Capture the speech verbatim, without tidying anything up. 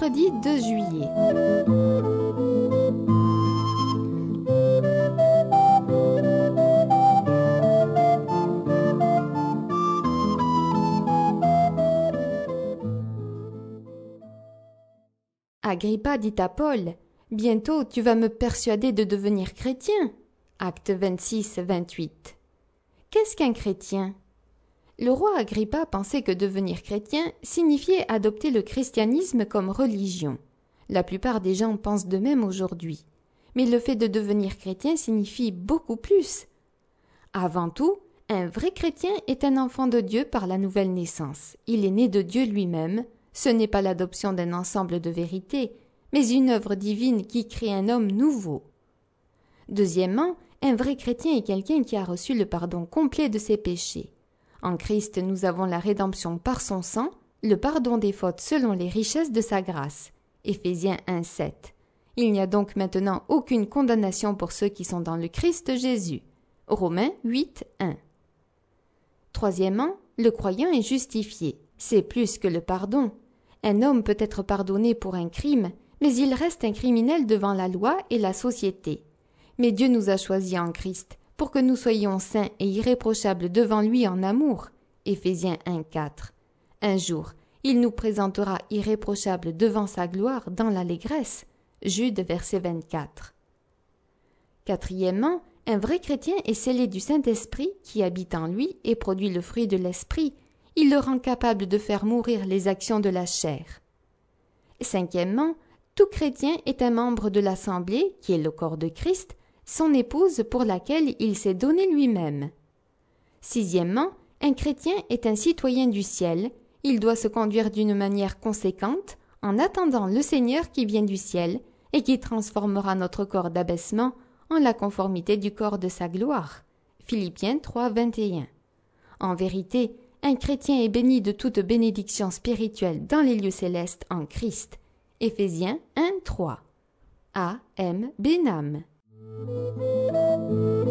mercredi deux juillet. Agrippa dit à Paul, « Bientôt tu vas me persuader de devenir chrétien. » Acte vingt-six, vingt-huit. Qu'est-ce qu'un chrétien? Le roi Agrippa pensait que devenir chrétien signifiait adopter le christianisme comme religion. La plupart des gens pensent de même aujourd'hui. Mais le fait de devenir chrétien signifie beaucoup plus. Avant tout, un vrai chrétien est un enfant de Dieu par la nouvelle naissance. Il est né de Dieu lui-même. Ce n'est pas l'adoption d'un ensemble de vérités, mais une œuvre divine qui crée un homme nouveau. Deuxièmement, un vrai chrétien est quelqu'un qui a reçu le pardon complet de ses péchés. En Christ, nous avons la rédemption par son sang, le pardon des fautes selon les richesses de sa grâce. Éphésiens un, sept. Il n'y a donc maintenant aucune condamnation pour ceux qui sont dans le Christ Jésus. Romains huit, un. Troisièmement, le croyant est justifié. C'est plus que le pardon. Un homme peut être pardonné pour un crime, mais il reste un criminel devant la loi et la société. Mais Dieu nous a choisis en Christ pour que nous soyons saints et irréprochables devant lui en amour. Éphésiens un, quatre. Un jour, il nous présentera irréprochables devant sa gloire dans l'allégresse. Jude, verset vingt-quatre. Quatrièmement, un vrai chrétien est scellé du Saint-Esprit qui habite en lui et produit le fruit de l'Esprit. Il le rend capable de faire mourir les actions de la chair. Cinquièmement, tout chrétien est un membre de l'Assemblée, qui est le corps de Christ, son épouse pour laquelle il s'est donné lui-même. Sixièmement, un chrétien est un citoyen du ciel. Il doit se conduire d'une manière conséquente en attendant le Seigneur qui vient du ciel et qui transformera notre corps d'abaissement en la conformité du corps de sa gloire. Philippiens trois, vingt et un. En vérité, un chrétien est béni de toute bénédiction spirituelle dans les lieux célestes en Christ. Éphésiens un, trois. A. M. Benham.